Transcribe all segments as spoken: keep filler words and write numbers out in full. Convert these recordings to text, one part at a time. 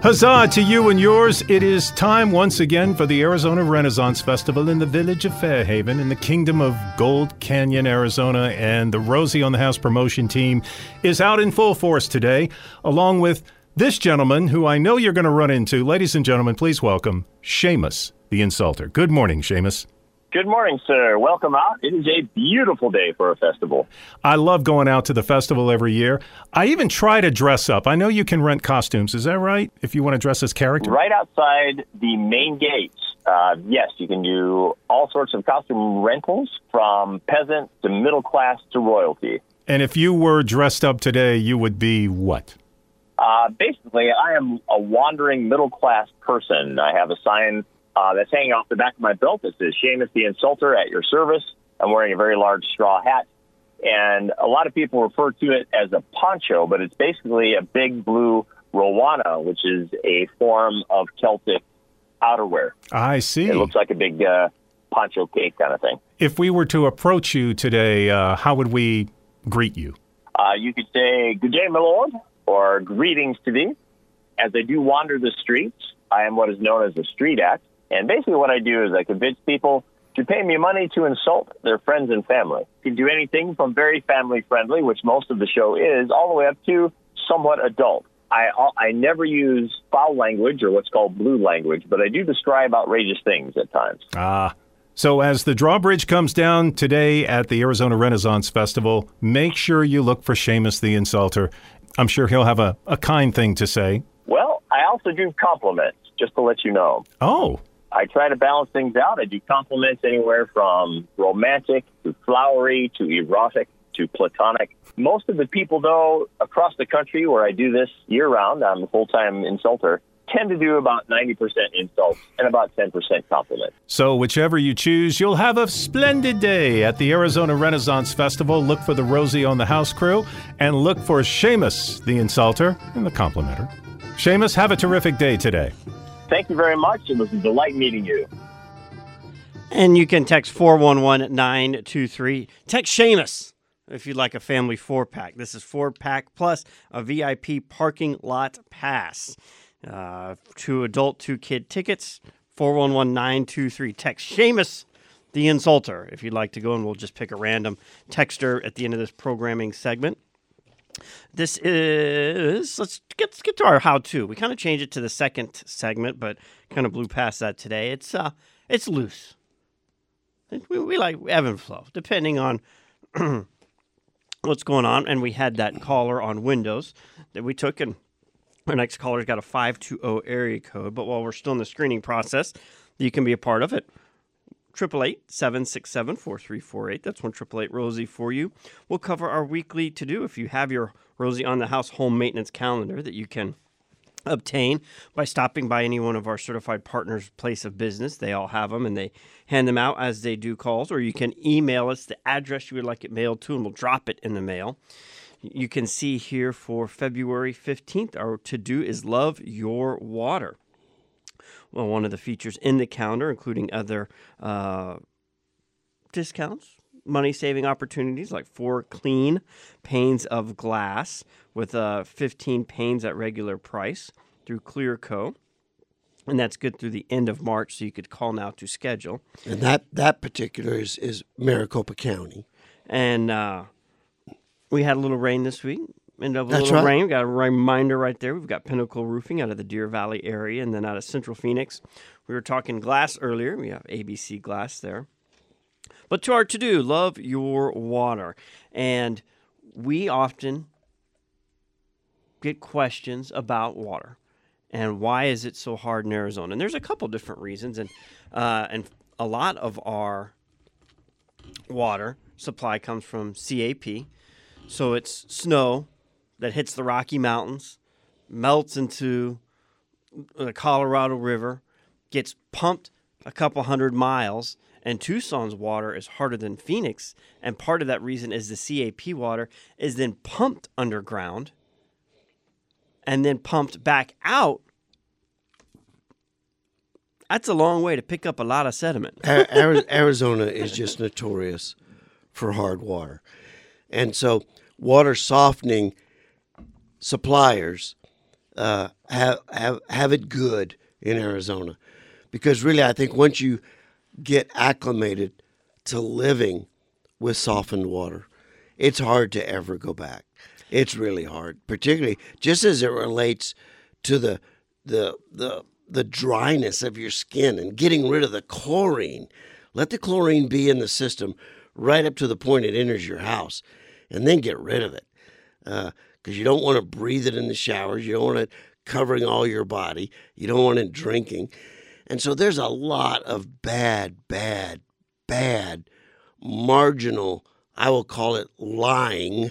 Huzzah to you and yours. It is time once again for the Arizona Renaissance Festival in the village of Fairhaven in the kingdom of Gold Canyon, Arizona. And the Rosie on the House promotion team is out in full force today, along with this gentleman who I know you're going to run into. Ladies and gentlemen, please welcome Seamus the Insulter. Good morning, Seamus. Good morning, sir. Welcome out. It is a beautiful day for a festival. I love going out to the festival every year. I even try to dress up. I know you can rent costumes. Is that right? If you want to dress as character? Right outside the main gates, uh, yes, you can do all sorts of costume rentals from peasant to middle class to royalty. And if you were dressed up today, you would be what? Uh, basically, I am a wandering middle class person. I have a sign Uh, that's hanging off the back of my belt that says Seamus the Insulter at your service. I'm wearing a very large straw hat. And a lot of people refer to it as a poncho, but it's basically a big blue rowana, which is a form of Celtic outerwear. I see. It looks like a big uh, poncho cape kind of thing. If we were to approach you today, uh, how would we greet you? Uh, you could say, "Good day, my lord," or "Greetings to thee." As I do wander the streets, I am what is known as a street act. And basically what I do is I convince people to pay me money to insult their friends and family. You can do anything from very family-friendly, which most of the show is, all the way up to somewhat adult. I, I never use foul language or what's called blue language, but I do describe outrageous things at times. Ah. So as the drawbridge comes down today at the Arizona Renaissance Festival, make sure you look for Seamus the Insulter. I'm sure he'll have a, a kind thing to say. Well, I also do compliments, just to let you know. Oh. I try to balance things out. I do compliments anywhere from romantic to flowery to erotic to platonic. Most of the people, though, across the country where I do this year-round, I'm a full-time insulter, tend to do about ninety percent insults and about ten percent compliments. So whichever you choose, you'll have a splendid day at the Arizona Renaissance Festival. Look for the Rosie on the House crew and look for Seamus the Insulter and the complimenter. Seamus, have a terrific day today. Thank you very much. It was a delight meeting you. And you can text four one one nine two three. Text Seamus if you'd like a family four-pack. This is four-pack plus a V I P parking lot pass. Uh, two adult, two kid tickets. four one one nine two three. Text Seamus the Insulter if you'd like to go, and we'll just pick a random texter at the end of this programming segment. This is, let's get, let's get to our how-to. We kind of changed it to the second segment, but kind of blew past that today. It's uh, it's loose. We, we like ebb and flow, depending on what's going on. And we had that caller on Windows that we took, and our next caller's got a five two zero area code. But while we're still in the screening process, you can be a part of it. eight eight eight, seven six seven, four three four eight. That's one eight eight eight Rosie for you. We'll cover our weekly to-do if you have your Rosie on the House home maintenance calendar that you can obtain by stopping by any one of our certified partners' place of business. They all have them, and they hand them out as they do calls. Or you can email us the address you would like it mailed to, and we'll drop it in the mail. You can see here for February fifteenth, our to-do is Love Your Water. Well, one of the features in the calendar, including other uh, discounts, money-saving opportunities, like four clean panes of glass with uh, fifteen panes at regular price through Clearco. And that's good through the end of March, so you could call now to schedule. And that, that particular is, is Maricopa County. And uh, we had a little rain this week. And a That's little right. rain. We've got a reminder right there. We've got Pinnacle Roofing out of the Deer Valley area, and then out of Central Phoenix. We were talking glass earlier. We have A B C Glass there. But to our to-do, Love Your Water. And we often get questions about water and why is it so hard in Arizona. And there's a couple different reasons. And uh, and a lot of our water supply comes from C A P. So it's snow that hits the Rocky Mountains, melts into the Colorado River, gets pumped a couple hundred miles, and Tucson's water is harder than Phoenix. And part of that reason is the C A P water is then pumped underground and then pumped back out. That's a long way to pick up a lot of sediment. Arizona is just notorious for hard water. And so water softening suppliers uh, have, have, have it good in Arizona. Because really, I think once you get acclimated to living with softened water, it's hard to ever go back. It's really hard, particularly just as it relates to the the the the dryness of your skin and getting rid of the chlorine. Let the chlorine be in the system right up to the point it enters your house, and then get rid of it. Because uh, you don't want to breathe it in the showers. You don't want it covering all your body. You don't want it drinking. And so there's a lot of bad, bad, bad, marginal, I will call it lying,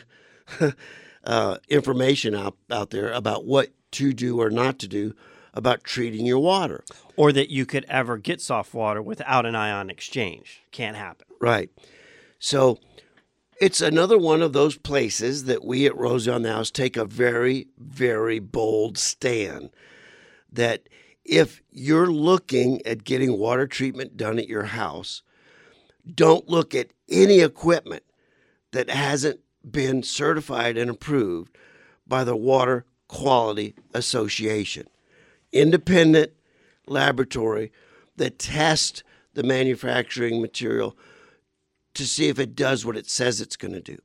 uh, information out, out there about what to do or not to do about treating your water. Or that you could ever get soft water without an ion exchange. Can't happen. Right. So it's another one of those places that we at Rosie on the House take a very, very bold stand that if you're looking at getting water treatment done at your house, don't look at any equipment that hasn't been certified and approved by the Water Quality Association. Independent laboratory that tests the manufacturing material to see if it does what it says it's going to do.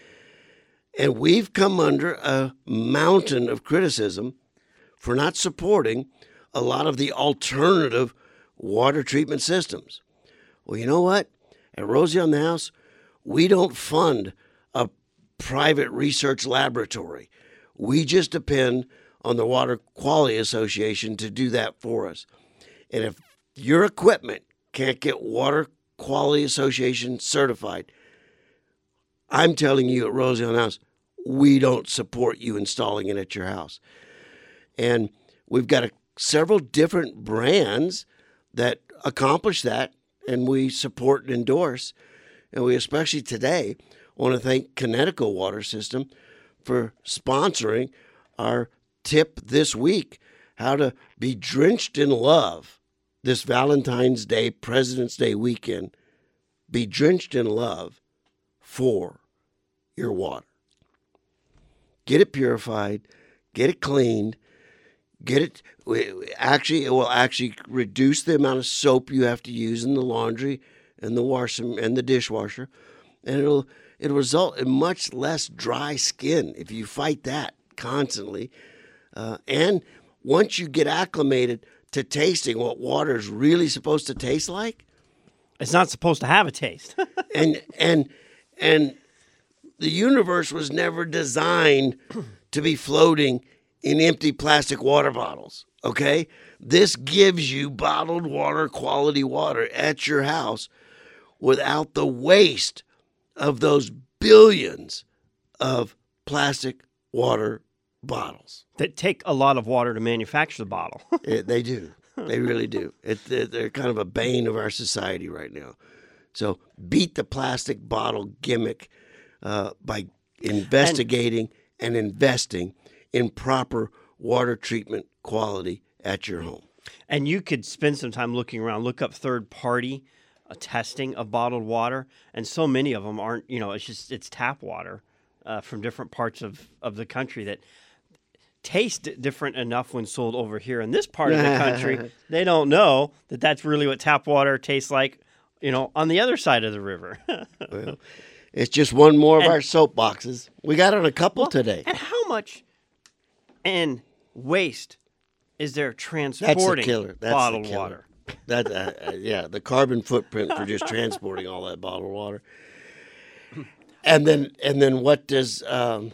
And we've come under a mountain of criticism for not supporting a lot of the alternative water treatment systems. Well, you know what? At Rosie on the House, we don't fund a private research laboratory. We just depend on the Water Quality Association to do that for us. And if your equipment can't get Water Quality Association certified, I'm telling you at Rosie on the House, we don't support you installing it at your house. And we've got a, several different brands that accomplish that, and we support and endorse. And we especially today want to thank Connecticut Water System for sponsoring our tip this week, how to be drenched in love this Valentine's Day, President's Day weekend. Be drenched in love for your water. Get it purified, get it cleaned, get it, actually, it will actually reduce the amount of soap you have to use in the laundry and the wash and the dishwasher, and it'll it'll result in much less dry skin if you fight that constantly. Uh, and once you get acclimated to tasting what water is really supposed to taste like, it's not supposed to have a taste. and and and the universe was never designed to be floating in empty plastic water bottles. Okay, this gives you bottled water, quality water at your house without the waste of those billions of plastic water bottles that take a lot of water to manufacture the bottle. it, they do. They really do. It, they're kind of a bane of our society right now. So beat the plastic bottle gimmick uh, by investigating and, and investing in proper water treatment quality at your home. And you could spend some time looking around, look up third-party uh, testing of bottled water, and so many of them aren't, you know, it's just, it's tap water uh, from different parts of, of the country that taste different enough when sold over here in this part of the country. They don't know that that's really what tap water tastes like, you know, on the other side of the river. Well, it's just one more of and, our soapboxes. We got on a couple well, today. And how much and waste is there transporting That's the killer. That's bottled the killer. water? That uh, uh, yeah, the carbon footprint for just transporting all that bottled water. And then and then what does um,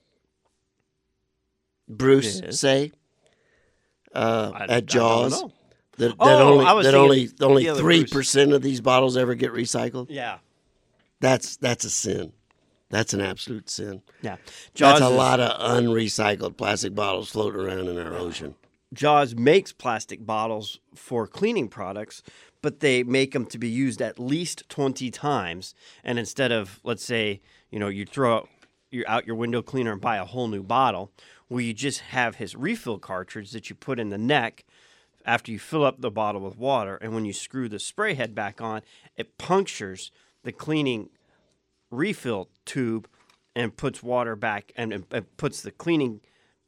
Bruce Yes. say uh, I- I at don't Jaws? know. That, that Oh, only I was that thinking only only the other three Bruce. percent of these bottles ever get recycled. Yeah. That's that's a sin. That's an absolute sin. Yeah. That's a is- lot of unrecycled plastic bottles floating around in our ocean. Jaws makes plastic bottles for cleaning products, but they make them to be used at least twenty times. And instead of, let's say, you know, you throw out your, out your window cleaner and buy a whole new bottle, where you just have his refill cartridge that you put in the neck after you fill up the bottle with water. And when you screw the spray head back on, it punctures the cleaning refill tube and puts water back and, and puts the cleaning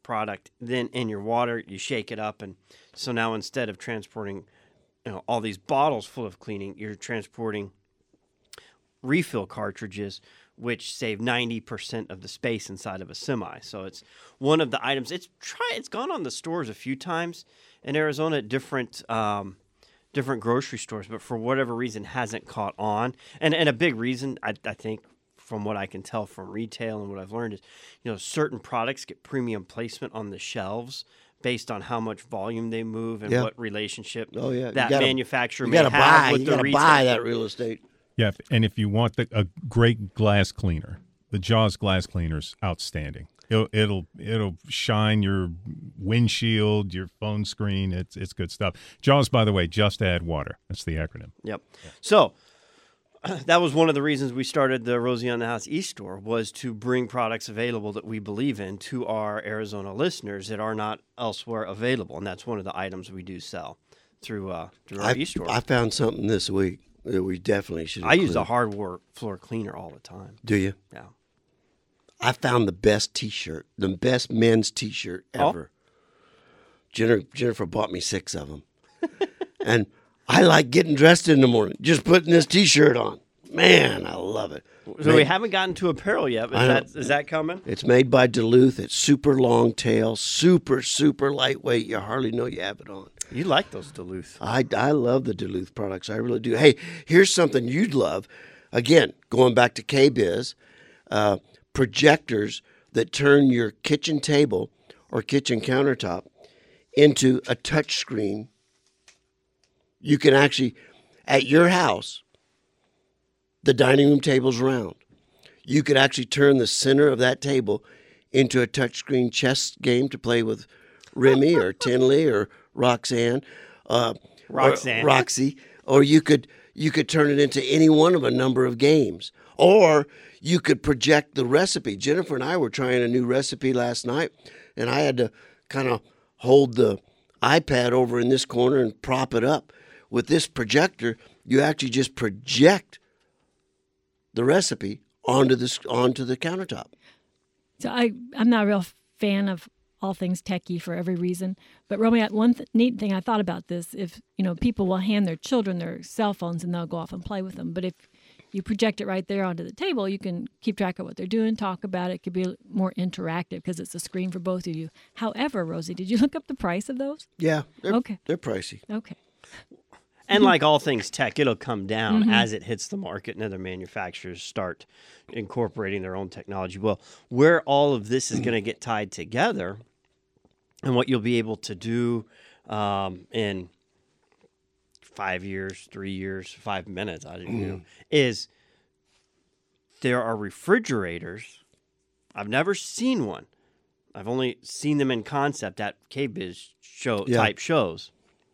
product then in your water. You shake it up, and so now instead of transporting, you know, all these bottles full of cleaning, you're transporting refill cartridges, which save ninety percent of the space inside of a semi. So it's one of the items. It's try. It's gone on the stores a few times in Arizona at different um, different grocery stores, but for whatever reason hasn't caught on. And and a big reason, I, I think, from what I can tell from retail and what I've learned is, you know, certain products get premium placement on the shelves based on how much volume they move and Yeah. what relationship Oh, yeah. You that gotta- manufacturer You may got to have buy. with You the got to retail. buy that real estate. Yeah, and if you want the, a great glass cleaner, the Jaws glass cleaner's outstanding. It'll it'll it'll shine your windshield, your phone screen. It's it's good stuff. Jaws, by the way, just add water. That's the acronym. Yep. So that was one of the reasons we started the Rosie on the House East store, was to bring products available that we believe in to our Arizona listeners that are not elsewhere available, and that's one of the items we do sell through uh, through our I, East store. I found something this week that we definitely should. I use a include. hardware floor cleaner all the time. Do you? Yeah. I found the best T-shirt, the best men's T-shirt Oh. ever. Jennifer, Jennifer bought me six of them, and I like getting dressed in the morning, just putting this T-shirt on. Man, I love it. So we haven't gotten to apparel yet, but I is know. that, is that coming? It's made by Duluth. It's super long tail, super super lightweight. You hardly know you have it on. You like those Duluth. I, I love the Duluth products. I really do. Hey, here's something you'd love. Again, going back to K-Biz, uh, projectors that turn your kitchen table or kitchen countertop into a touch screen. You can actually, at your house, the dining room table's round. You could actually turn the center of that table into a touchscreen chess game to play with Remy or Tinley or Roxanne, uh, Roxanne. or Roxy, or you could you could turn it into any one of a number of games, or you could project the recipe. Jennifer and I were trying a new recipe last night, and I had to kind of hold the iPad over in this corner and prop it up. With this projector, you actually just project the recipe onto the onto the countertop. So I, I'm not a real fan of all things techie for every reason. But Romy, one th- neat thing I thought about this, if, you know, people will hand their children their cell phones and they'll go off and play with them. But if you project it right there onto the table, you can keep track of what they're doing, talk about it. It could be more interactive because it's a screen for both of you. However, Rosie, did you look up the price of those? Yeah, they're, Okay. they're pricey. Okay. And like all things tech, it'll come down as it hits the market and other manufacturers start incorporating their own technology. Well, where all of this is going to get tied together and what you'll be able to do um, in five years, three years, five minutes, I, you know, is there are refrigerators. I've never seen one. I've only seen them in concept at K-Biz show Yeah. type shows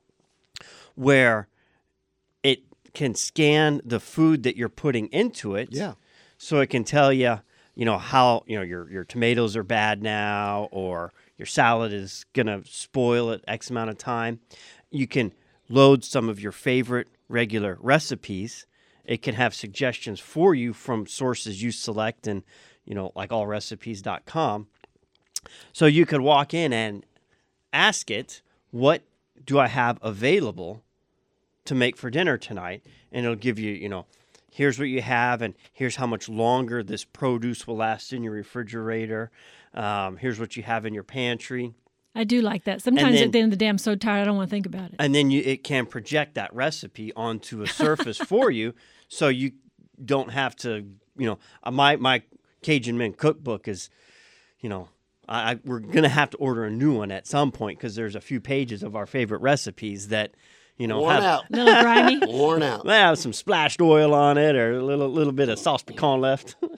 where it can scan the food that you're putting into it. Yeah. So it can tell you, you know, how, you know, your your tomatoes are bad now, or your salad is going to spoil at X amount of time. You can load some of your favorite regular recipes. It can have suggestions for you from sources you select and, you know, like all recipes dot com. So you could walk in and ask it, what do I have available to make for dinner tonight? And it'll give you, you know, here's what you have, and here's how much longer this produce will last in your refrigerator. Um, here's what you have in your pantry. I do like that. Sometimes then- at the end of the day, I'm so tired, I don't want to think about it. And then you, it can project that recipe onto a surface for you, so you don't have to, you know, uh, my, my Cajun Men cookbook is, you know, I, I we're going to have to order a new one at some point because there's a few pages of our favorite recipes that, you know, Worn have, out. A little grimy. Worn out. they have some splashed oil on it or a little little bit of sauce piquant left.